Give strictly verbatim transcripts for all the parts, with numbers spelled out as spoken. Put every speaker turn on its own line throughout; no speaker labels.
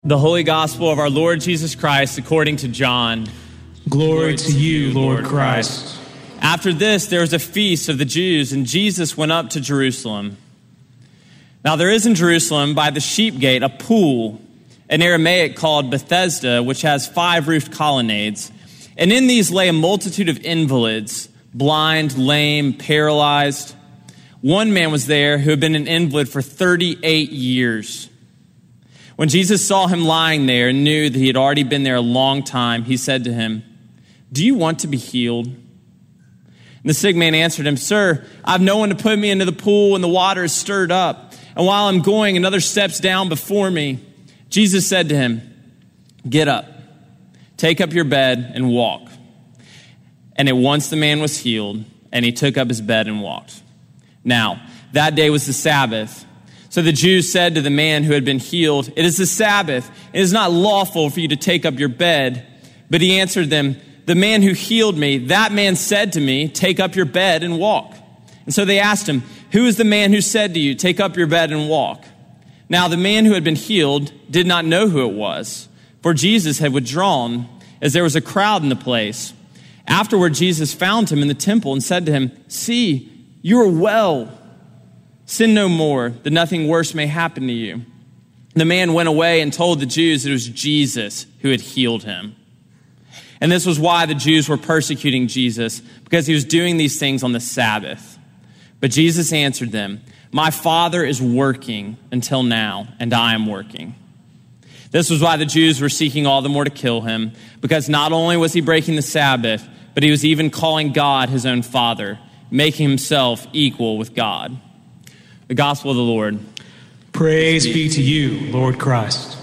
The Holy Gospel of our Lord Jesus Christ according to John.
Glory, Glory to you, Lord Christ.
After this, there was a feast of the Jews, and Jesus went up to Jerusalem. Now there is in Jerusalem by the sheep gate a pool, in Aramaic called Bethesda, which has five roofed colonnades. And in these lay a multitude of invalids, blind, lame, paralyzed. One man was there who had been an invalid for thirty-eight years. When Jesus saw him lying there and knew that he had already been there a long time, he said to him, "Do you want to be healed?" And the sick man answered him, "Sir, I have no one to put me into the pool when the water is stirred up. And while I'm going, another steps down before me." Jesus said to him, "Get up, take up your bed and walk." And at once the man was healed, and he took up his bed and walked. Now, that day was the Sabbath. So the Jews said to the man who had been healed, "It is the Sabbath. It is not lawful for you to take up your bed." But he answered them, "The man who healed me, that man said to me, 'Take up your bed and walk.'" And so they asked him, "Who is the man who said to you, 'Take up your bed and walk'?" Now the man who had been healed did not know who it was, for Jesus had withdrawn, as there was a crowd in the place. Afterward, Jesus found him in the temple and said to him, "See, you are well. Sin no more, that nothing worse may happen to you." The man went away and told the Jews that it was Jesus who had healed him. And this was why the Jews were persecuting Jesus, because he was doing these things on the Sabbath. But Jesus answered them, "My Father is working until now, and I am working." This was why the Jews were seeking all the more to kill him, because not only was he breaking the Sabbath, but he was even calling God his own Father, making himself equal with God. The Gospel of the Lord.
Praise be to you, Lord Christ.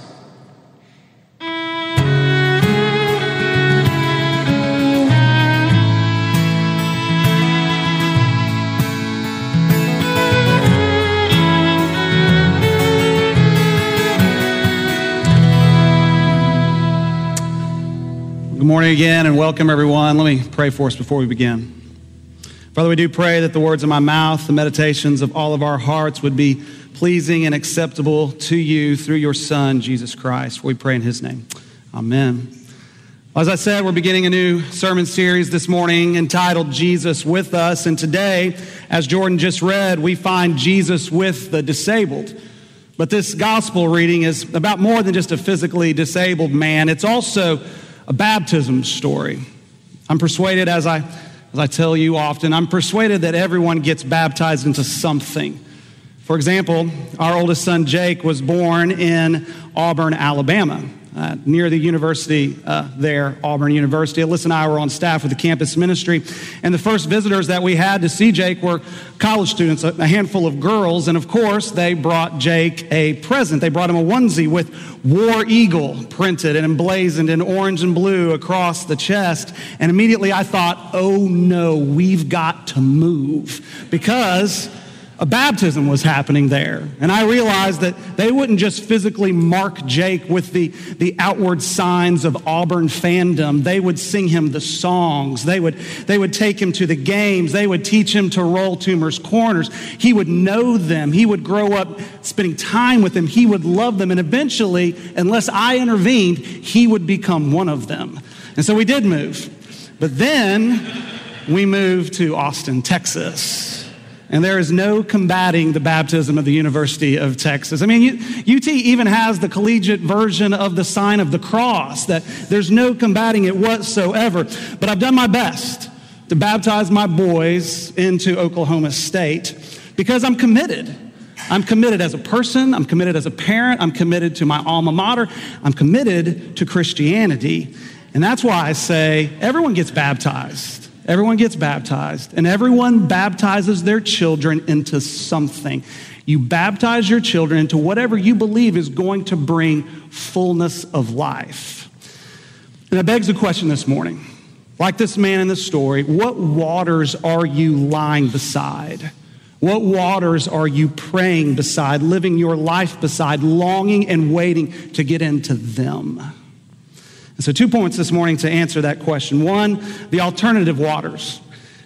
Good morning again and welcome everyone. Let me pray for us before we begin. Father, we do pray that the words of my mouth, the meditations of all of our hearts would be pleasing and acceptable to you through your Son, Jesus Christ. We pray in his name. Amen. As I said, we're beginning a new sermon series this morning entitled Jesus with Us. And today, as Jordan just read, we find Jesus with the disabled. But this gospel reading is about more than just a physically disabled man. It's also a baptism story. I'm persuaded, as I As I tell you often, I'm persuaded that everyone gets baptized into something. For example, our oldest son, Jake, was born in Auburn, Alabama, uh, near the university uh, there, Auburn University. Alyssa and I were on staff with the campus ministry, and the first visitors that we had to see Jake were college students, a handful of girls, and of course, they brought Jake a present. They brought him a onesie with War Eagle printed and emblazoned in orange and blue across the chest. And immediately I thought, oh no, we've got to move, because a baptism was happening there. And I realized that they wouldn't just physically mark Jake with the, the outward signs of Auburn fandom. They would sing him the songs. They would, they would take him to the games. They would teach him to roll Toomer's Corners. He would know them. He would grow up spending time with them. He would love them. And eventually, unless I intervened, he would become one of them. And so we did move. But then we moved to Austin, Texas. And there is no combating the baptism of the University of Texas. I mean, U T even has the collegiate version of the sign of the cross, that there's no combating it whatsoever. But I've done my best to baptize my boys into Oklahoma State because I'm committed. I'm committed as a person. I'm committed as a parent. I'm committed to my alma mater. I'm committed to Christianity. And that's why I say everyone gets baptized. Everyone gets baptized, and everyone baptizes their children into something. You baptize your children into whatever you believe is going to bring fullness of life. And that begs the question this morning, like this man in the story, what waters are you lying beside? What waters are you praying beside, living your life beside, longing and waiting to get into them? And so two points this morning to answer that question. One, the alternative waters.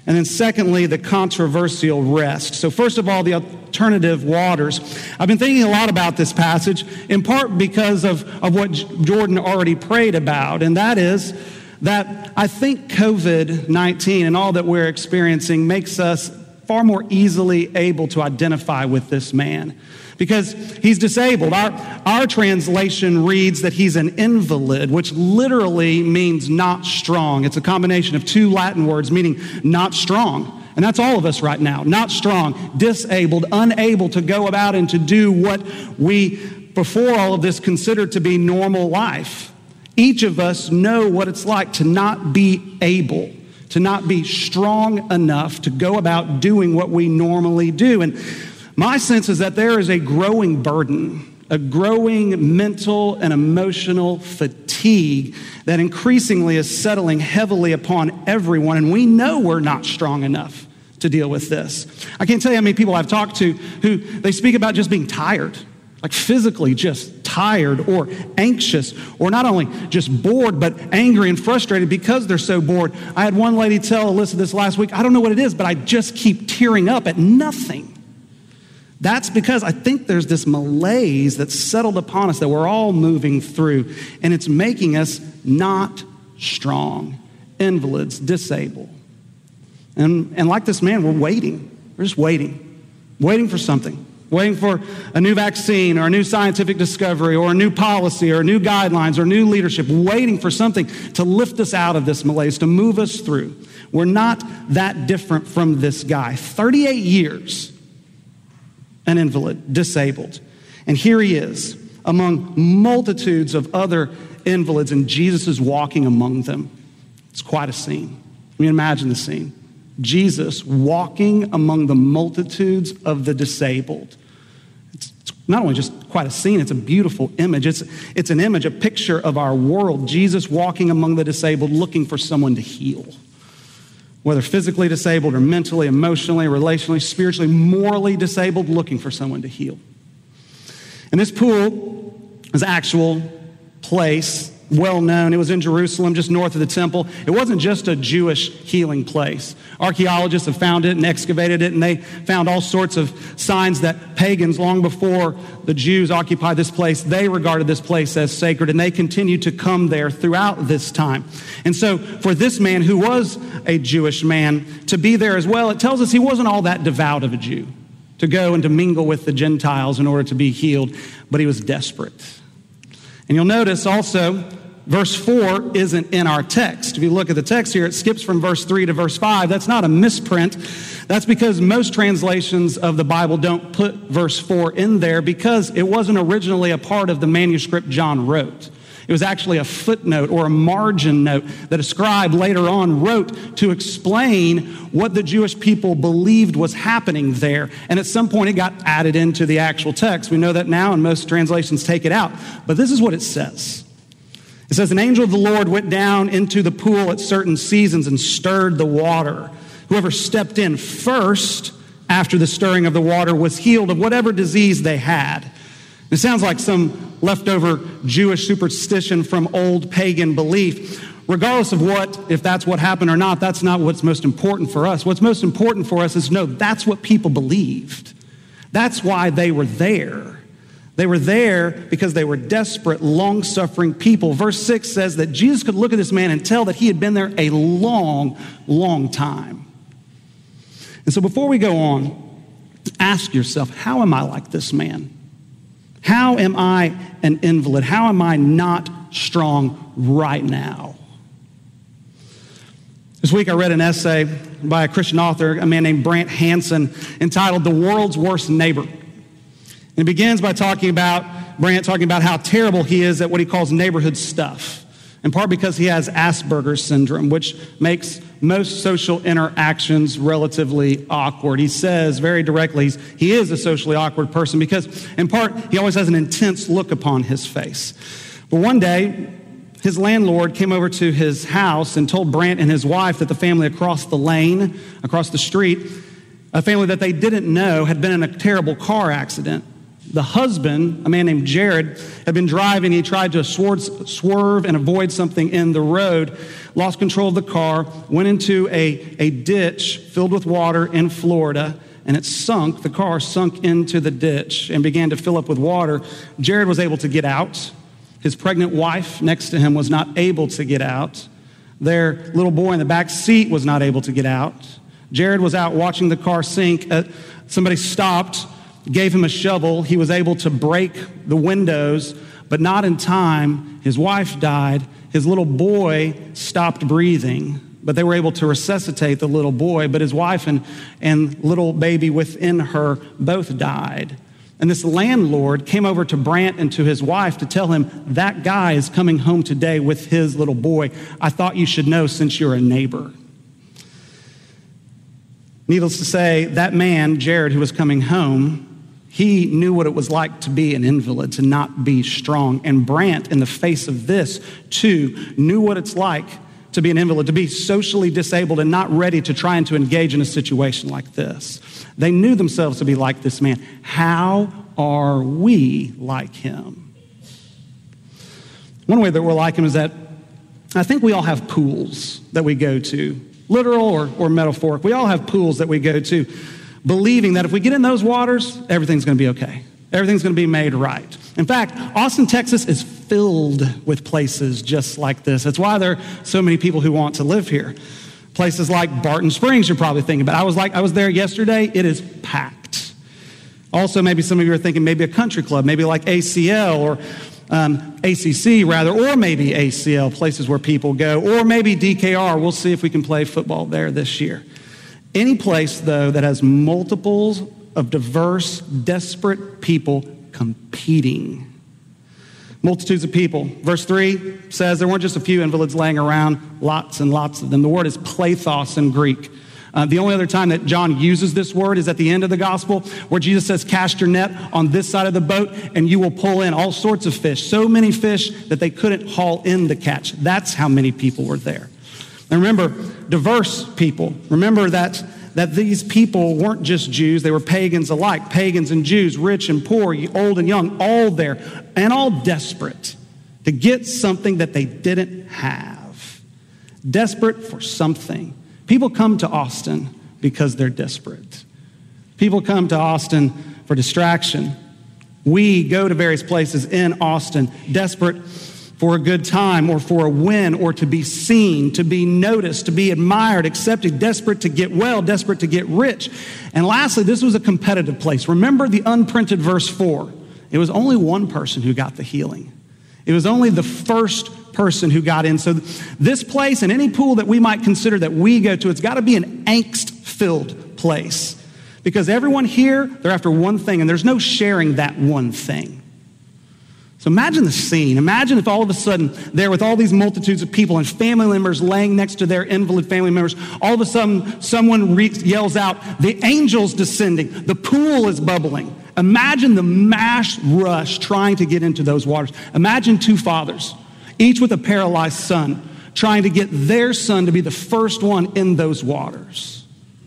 And then secondly, the controversial rest. So first of all, the alternative waters. I've been thinking a lot about this passage, in part because of, of what Jordan already prayed about, and that is that I think covid nineteen and all that we're experiencing makes us far more easily able to identify with this man because he's disabled. Our, our translation reads that he's an invalid, which literally means not strong. It's a combination of two Latin words meaning not strong. And that's all of us right now. Not strong, disabled, unable to go about and to do what we, before all of this, considered to be normal life. Each of us know what it's like to not be able, to not be strong enough to go about doing what we normally do. And my sense is that there is a growing burden, a growing mental and emotional fatigue that increasingly is settling heavily upon everyone. And we know we're not strong enough to deal with this. I can't tell you how many people I've talked to who they speak about just being tired, like physically just tired or anxious, or not only just bored, but angry and frustrated because they're so bored. I had one lady tell Alyssa this last week, I don't know what it is, but I just keep tearing up at nothing. That's because I think there's this malaise that's settled upon us that we're all moving through, and it's making us not strong, invalids, disabled. And, and like this man, we're waiting. We're just waiting, waiting for something. Waiting for a new vaccine or a new scientific discovery or a new policy or new guidelines or new leadership, waiting for something to lift us out of this malaise, to move us through. We're not that different from this guy. thirty-eight years, an invalid, disabled. And here he is among multitudes of other invalids, and Jesus is walking among them. It's quite a scene. I mean, imagine the scene. Jesus walking among the multitudes of the disabled. It's, it's not only just quite a scene, it's a beautiful image. It's, it's an image, a picture of our world. Jesus walking among the disabled, looking for someone to heal. Whether physically disabled or mentally, emotionally, relationally, spiritually, morally disabled, looking for someone to heal. And this pool is an actual place, well known. It was in Jerusalem, just north of the temple. It wasn't just a Jewish healing place. Archaeologists have found it and excavated it, and they found all sorts of signs that pagans, long before the Jews occupied this place, they regarded this place as sacred, and they continued to come there throughout this time. And so for this man, who was a Jewish man, to be there as well, it tells us he wasn't all that devout of a Jew, to go and to mingle with the Gentiles in order to be healed, but he was desperate. And you'll notice also, verse four isn't in our text. If you look at the text here, it skips from verse three to verse five. That's not a misprint. That's because most translations of the Bible don't put verse four in there because it wasn't originally a part of the manuscript John wrote. It was actually a footnote or a margin note that a scribe later on wrote to explain what the Jewish people believed was happening there. And at some point it got added into the actual text. We know that now, and most translations take it out. But this is what it says. It says, an angel of the Lord went down into the pool at certain seasons and stirred the water. Whoever stepped in first after the stirring of the water was healed of whatever disease they had. It sounds like some leftover Jewish superstition from old pagan belief. Regardless of what, if that's what happened or not, that's not what's most important for us. What's most important for us is to know that's what people believed. That's why they were there. They were there because they were desperate, long-suffering people. Verse six says that Jesus could look at this man and tell that he had been there a long, long time. And so before we go on, ask yourself, how am I like this man? How am I an invalid? How am I not strong right now? This week I read an essay by a Christian author, a man named Brant Hansen, entitled The World's Worst Neighbor. And it begins by talking about, Brant talking about how terrible he is at what he calls neighborhood stuff, in part because he has Asperger's syndrome, which makes most social interactions relatively awkward. He says very directly he's, he is a socially awkward person because, in part, he always has an intense look upon his face. But one day, his landlord came over to his house and told Brant and his wife that the family across the lane, across the street, a family that they didn't know, had been in a terrible car accident. The husband, a man named Jared, had been driving. He tried to swerve and avoid something in the road, lost control of the car, went into a, a ditch filled with water in Florida, and it sunk. The car sunk into the ditch and began to fill up with water. Jared was able to get out. His pregnant wife next to him was not able to get out. Their little boy in the back seat was not able to get out. Jared was out watching the car sink. Uh, somebody stopped, gave him a shovel. He was able to break the windows, but not in time. His wife died. His little boy stopped breathing, but they were able to resuscitate the little boy. But his wife and, and little baby within her both died. And this landlord came over to Brant and to his wife to tell him, that guy is coming home today with his little boy. I thought you should know since you're a neighbor. Needless to say, that man, Jared, who was coming home, he knew what it was like to be an invalid, to not be strong. And Brant, in the face of this, too, knew what it's like to be an invalid, to be socially disabled and not ready to try and to engage in a situation like this. They knew themselves to be like this man. How are we like him? One way that we're like him is that I think we all have pools that we go to, literal or, or metaphoric. We all have pools that we go to, believing that if we get in those waters, everything's going to be okay. Everything's going to be made right. In fact, Austin, Texas is filled with places just like this. That's why there are so many people who want to live here. Places like Barton Springs, you're probably thinking about. I was like, I was there yesterday. It is packed. Also, maybe some of you are thinking maybe a country club, maybe like A C L or um, A C C rather, or maybe A C L, places where people go, or maybe D K R. We'll see if we can play football there this year. Any place, though, that has multiples of diverse, desperate people competing. Multitudes of people. Verse three says there weren't just a few invalids laying around, lots and lots of them. The word is plathos in Greek. Uh, the only other time that John uses this word is at the end of the gospel, where Jesus says, cast your net on this side of the boat and you will pull in all sorts of fish. So many fish that they couldn't haul in the catch. That's how many people were there. And remember, diverse people. Remember that that these people weren't just Jews, they were pagans alike, pagans and Jews, rich and poor, old and young, all there, and all desperate to get something that they didn't have. Desperate for something. People come to Austin because they're desperate. People come to Austin for distraction. We go to various places in Austin desperate for a good time or for a win or to be seen, to be noticed, to be admired, accepted, desperate to get well, desperate to get rich. And lastly, this was a competitive place. Remember the unprinted verse four. It was only one person who got the healing. It was only the first person who got in. So this place and any pool that we might consider that we go to, it's got to be an angst-filled place. Because everyone here, they're after one thing, and there's no sharing that one thing. So imagine the scene. Imagine if all of a sudden there with all these multitudes of people and family members laying next to their invalid family members, all of a sudden someone re- yells out, the angel's descending, the pool is bubbling. Imagine the mass rush trying to get into those waters. Imagine two fathers, each with a paralyzed son, trying to get their son to be the first one in those waters.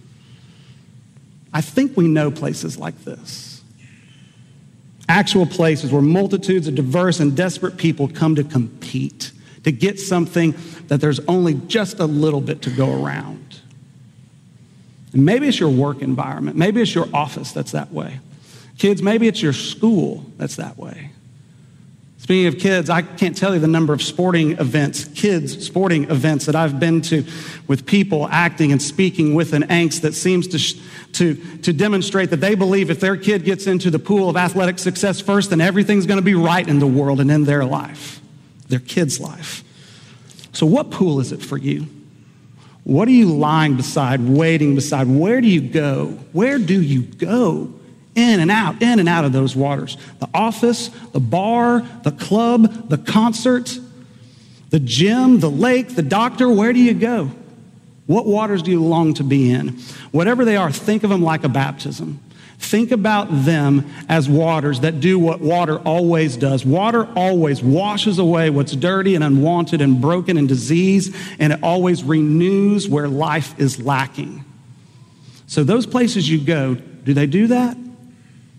I think we know places like this. Actual places where multitudes of diverse and desperate people come to compete, to get something that there's only just a little bit to go around. And maybe it's your work environment. Maybe it's your office that's that way. Kids, maybe it's your school that's that way. Speaking of kids, I can't tell you the number of sporting events, kids sporting events that I've been to with people acting and speaking with an angst that seems to, to, to demonstrate that they believe if their kid gets into the pool of athletic success first, then everything's going to be right in the world and in their life, their kid's life. So what pool is it for you? What are you lying beside, waiting beside? Where do you go? Where do you go? In and out, in and out of those waters. The office, the bar, the club, the concert, the gym, the lake, the doctor, where do you go? What waters do you long to be in? Whatever they are, think of them like a baptism. Think about them as waters that do what water always does. Water always washes away what's dirty and unwanted and broken and disease, and it always renews where life is lacking. So those places you go, do they do that?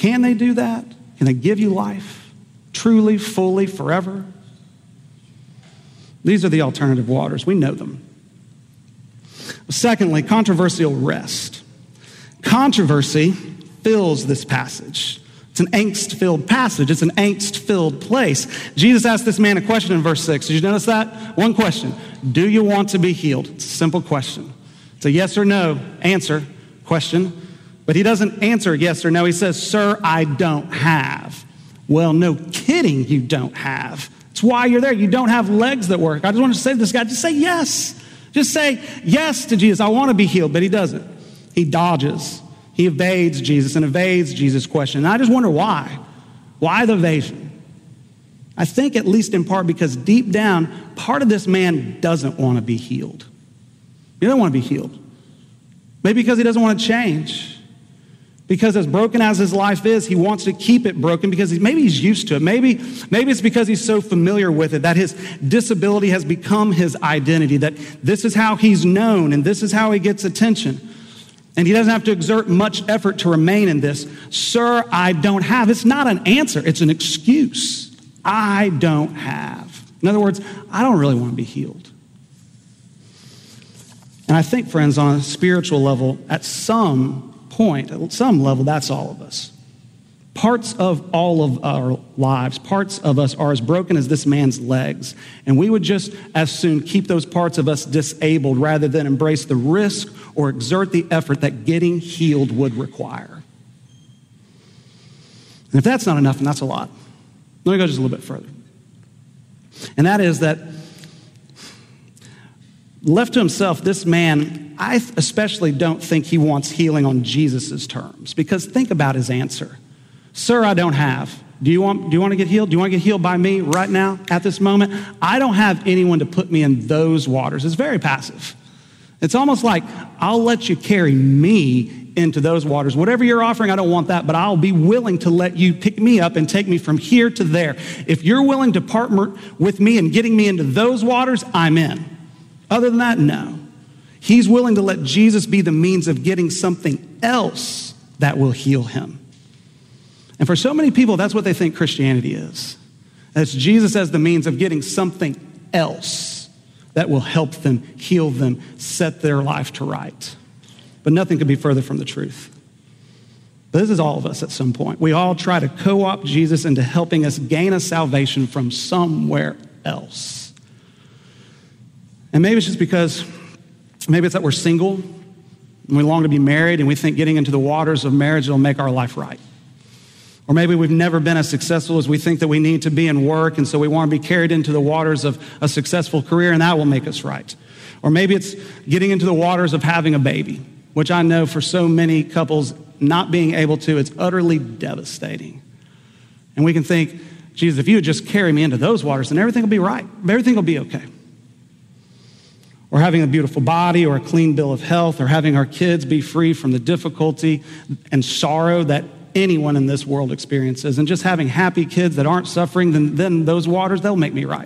Can they do that? Can they give you life? Truly, fully, forever? These are the alternative waters. We know them. Secondly, controversial rest. Controversy fills this passage. It's an angst-filled passage. It's an angst-filled place. Jesus asked this man a question in verse six. Did you notice that? One question. Do you want to be healed? It's a simple question. It's a yes or no answer question. But he doesn't answer yes or no. He says, sir, I don't have. Well, no kidding, you don't have. It's why you're there. You don't have legs that work. I just want to say to this guy, just say yes. Just say yes to Jesus. I want to be healed, but he doesn't. He dodges. He evades Jesus and evades Jesus' question. And I just wonder why. Why the evasion? I think at least in part because deep down, part of this man doesn't want to be healed. He doesn't want to be healed. Maybe because he doesn't want to change. Because as broken as his life is, he wants to keep it broken because he, maybe he's used to it. Maybe, maybe it's because he's so familiar with it that his disability has become his identity, that this is how he's known and this is how he gets attention. And he doesn't have to exert much effort to remain in this. Sir, I don't have. It's not an answer. It's an excuse. I don't have. In other words, I don't really want to be healed. And I think, friends, on a spiritual level, at some point, at some level, that's all of us. Parts of all of our lives, parts of us are as broken as this man's legs. And we would just as soon keep those parts of us disabled rather than embrace the risk or exert the effort that getting healed would require. And if that's not enough, and that's a lot, let me go just a little bit further. And that is that left to himself, this man, I especially don't think he wants healing on Jesus' terms. Because think about his answer. Sir, I don't have. Do you want, do you want to get healed? Do you want to get healed by me right now at this moment? I don't have anyone to put me in those waters. It's very passive. It's almost like, I'll let you carry me into those waters. Whatever you're offering, I don't want that, but I'll be willing to let you pick me up and take me from here to there. If you're willing to partner with me in getting me into those waters, I'm in. Other than that, no. He's willing to let Jesus be the means of getting something else that will heal him. And for so many people, that's what they think Christianity is. That's Jesus as the means of getting something else that will help them, heal them, set their life to right. But nothing could be further from the truth. But this is all of us at some point. We all try to co-opt Jesus into helping us gain a salvation from somewhere else. And maybe it's just because, maybe it's that we're single and we long to be married and we think getting into the waters of marriage will make our life right. Or maybe we've never been as successful as we think that we need to be in work, and so we want to be carried into the waters of a successful career, and that will make us right. Or maybe it's getting into the waters of having a baby, which I know for so many couples, not being able to, it's utterly devastating. And we can think, Jesus, if you would just carry me into those waters, then everything will be right. Everything will be okay. Or having a beautiful body or a clean bill of health, or having our kids be free from the difficulty and sorrow that anyone in this world experiences, and just having happy kids that aren't suffering, then, then those waters, they'll make me right.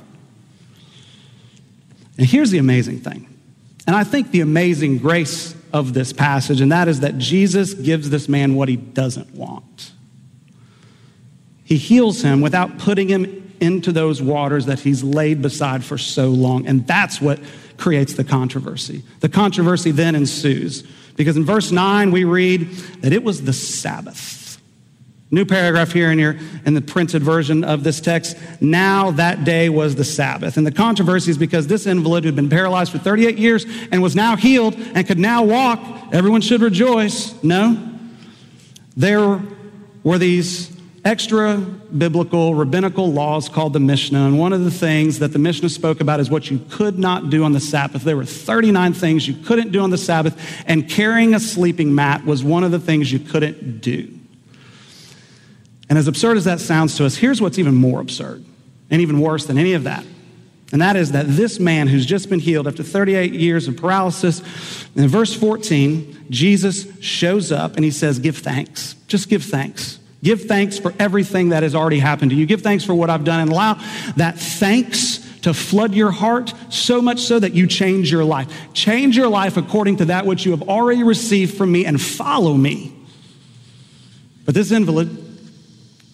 And here's the amazing thing, and I think the amazing grace of this passage, and that is that Jesus gives this man what he doesn't want. He heals him without putting him into those waters that he's laid beside for so long, and that's what creates the controversy. The controversy then ensues, because in verse nine we read that it was the Sabbath. New paragraph here in, your, in the printed version of this text. Now that day was the Sabbath. And the controversy is because this invalid who had been paralyzed for thirty-eight years and was now healed and could now walk, everyone should rejoice. No. There were these extra biblical, rabbinical laws called the Mishnah. And one of the things that the Mishnah spoke about is what you could not do on the Sabbath. There were thirty-nine things you couldn't do on the Sabbath, and carrying a sleeping mat was one of the things you couldn't do. And as absurd as that sounds to us, here's what's even more absurd and even worse than any of that. And that is that this man who's just been healed after thirty-eight years of paralysis, in verse fourteen, Jesus shows up and he says, give thanks. Just give thanks. Give thanks for everything that has already happened to you. Give thanks for what I've done, and allow that thanks to flood your heart so much so that you change your life. Change your life according to that which you have already received from me, and follow me. But this invalid,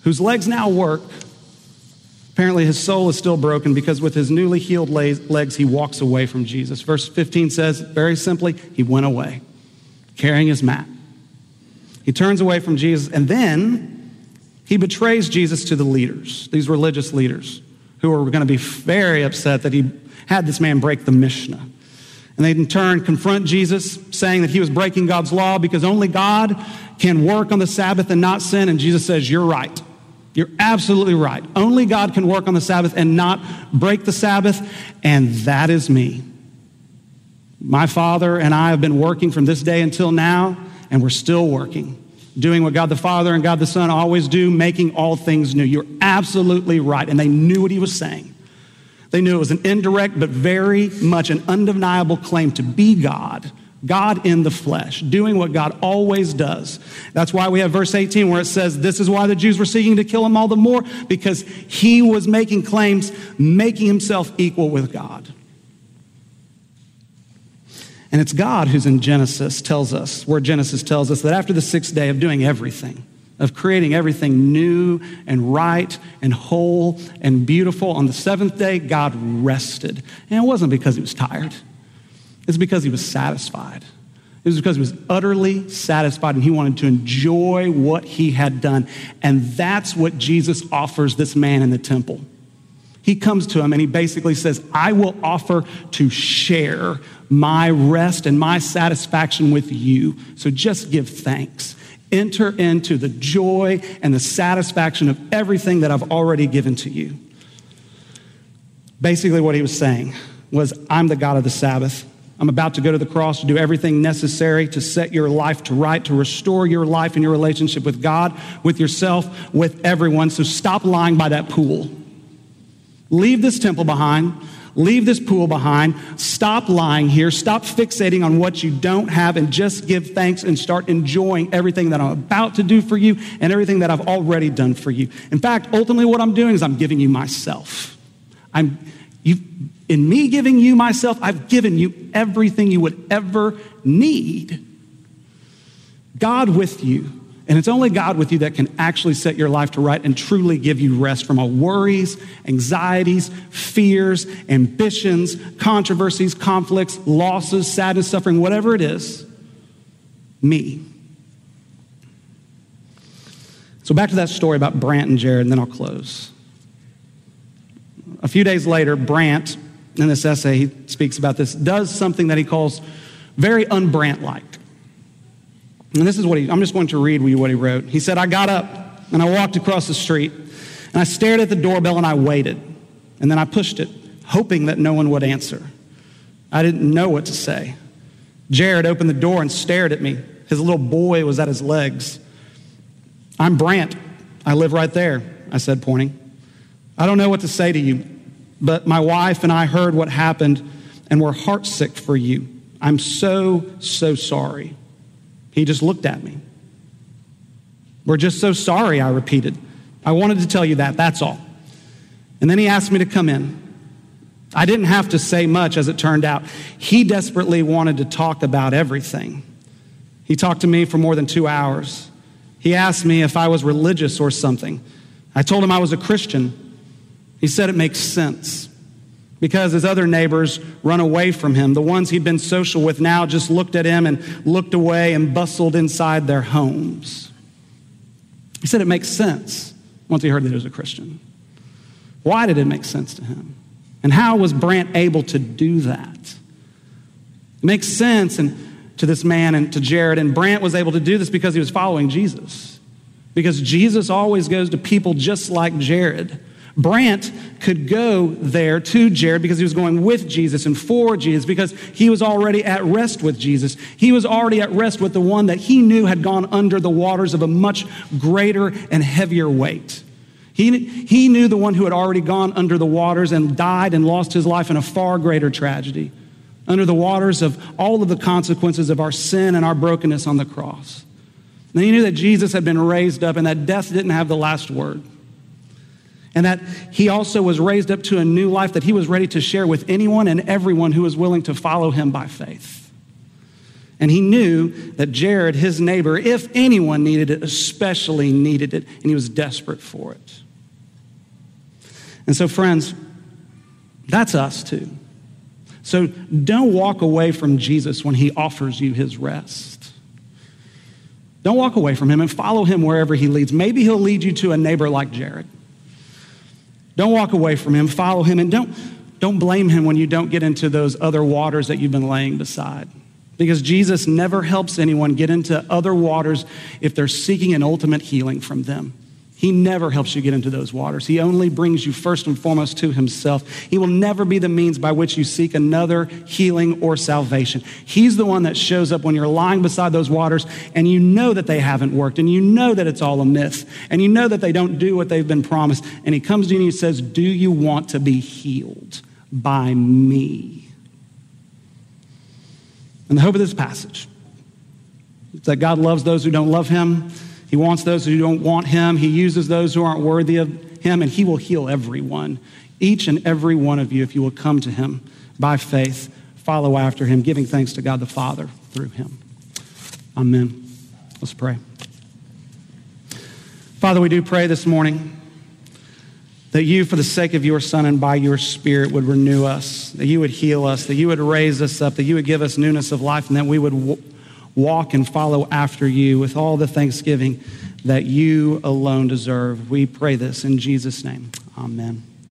whose legs now work. Apparently his soul is still broken because with his newly healed legs, he walks away from Jesus. Verse fifteen says, very simply, he went away, carrying his mat. He turns away from Jesus, and then he betrays Jesus to the leaders, these religious leaders, who are going to be very upset that he had this man break the Mishnah. And they in turn confront Jesus, saying that he was breaking God's law because only God can work on the Sabbath and not sin. And Jesus says, you're right. You're absolutely right. Only God can work on the Sabbath and not break the Sabbath, and that is me. My Father and I have been working from this day until now, and we're still working, doing what God the Father and God the Son always do, making all things new. You're absolutely right. And they knew what he was saying. They knew it was an indirect but very much an undeniable claim to be God, God in the flesh, doing what God always does. That's why we have verse eighteen where it says, this is why the Jews were seeking to kill him all the more, because he was making claims, making himself equal with God. And it's God who's in Genesis tells us, where Genesis tells us that after the sixth day of doing everything, of creating everything new and right and whole and beautiful, on the seventh day, God rested. And it wasn't because he was tired. It's because he was satisfied. It was because he was utterly satisfied and he wanted to enjoy what he had done. And that's what Jesus offers this man in the temple. He comes to him and he basically says, I will offer to share my rest and my satisfaction with you. So just give thanks. Enter into the joy and the satisfaction of everything that I've already given to you. Basically what he was saying was, I'm the God of the Sabbath. I'm about to go to the cross to do everything necessary to set your life to right, to restore your life and your relationship with God, with yourself, with everyone. So stop lying by that pool. Leave this temple behind. Leave this pool behind. Stop lying here. Stop fixating on what you don't have and just give thanks and start enjoying everything that I'm about to do for you and everything that I've already done for you. In fact, ultimately what I'm doing is I'm giving you myself. I'm you in me giving you myself, I've given you everything you would ever need. God with you. And it's only God with you that can actually set your life to right and truly give you rest from all worries, anxieties, fears, ambitions, controversies, conflicts, losses, sadness, suffering, whatever it is. Me. So back to that story about Brant and Jared, and then I'll close. A few days later, Brant, in this essay, he speaks about this, does something that he calls very un-Brant-like. And this is what he, I'm just going to read you what he wrote. He said, I got up and I walked across the street and I stared at the doorbell and I waited. And then I pushed it, hoping that no one would answer. I didn't know what to say. Jared opened the door and stared at me. His little boy was at his legs. I'm Brant. I live right there, I said, pointing. I don't know what to say to you, but my wife and I heard what happened and we're heartsick for you. I'm so, so sorry. He just looked at me. We're just so sorry, I repeated. I wanted to tell you that, that's all. And then he asked me to come in. I didn't have to say much, as it turned out. He desperately wanted to talk about everything. He talked to me for more than two hours. He asked me if I was religious or something. I told him I was a Christian. He said it makes sense, because his other neighbors run away from him. The ones he'd been social with now just looked at him and looked away and bustled inside their homes. He said it makes sense once he heard that he was a Christian. Why did it make sense to him? And how was Brant able to do that? It makes sense and to this man and to Jared, and Brant was able to do this because he was following Jesus. Because Jesus always goes to people just like Jared. Brant could go there to Jared because he was going with Jesus and for Jesus, because he was already at rest with Jesus. He was already at rest with the one that he knew had gone under the waters of a much greater and heavier weight. He, he knew the one who had already gone under the waters and died and lost his life in a far greater tragedy, under the waters of all of the consequences of our sin and our brokenness on the cross. And he knew that Jesus had been raised up and that death didn't have the last word. And that he also was raised up to a new life that he was ready to share with anyone and everyone who was willing to follow him by faith. And he knew that Jared, his neighbor, if anyone needed it, especially needed it, and he was desperate for it. And so, friends, that's us too. So don't walk away from Jesus when he offers you his rest. Don't walk away from him and follow him wherever he leads. Maybe he'll lead you to a neighbor like Jared. Don't walk away from him, follow him, and don't, don't blame him when you don't get into those other waters that you've been laying beside. Because Jesus never helps anyone get into other waters if they're seeking an ultimate healing from them. He never helps you get into those waters. He only brings you first and foremost to himself. He will never be the means by which you seek another healing or salvation. He's the one that shows up when you're lying beside those waters and you know that they haven't worked and you know that it's all a myth and you know that they don't do what they've been promised. And he comes to you and he says, do you want to be healed by me? And the hope of this passage is that God loves those who don't love him. He wants those who don't want him. He uses those who aren't worthy of him, and he will heal everyone, each and every one of you, if you will come to him by faith, follow after him, giving thanks to God the Father through him. Amen. Let's pray. Father, we do pray this morning that you, for the sake of your Son and by your Spirit, would renew us, that you would heal us, that you would raise us up, that you would give us newness of life, and that we would w- walk and follow after you with all the thanksgiving that you alone deserve. We pray this in Jesus' name. Amen.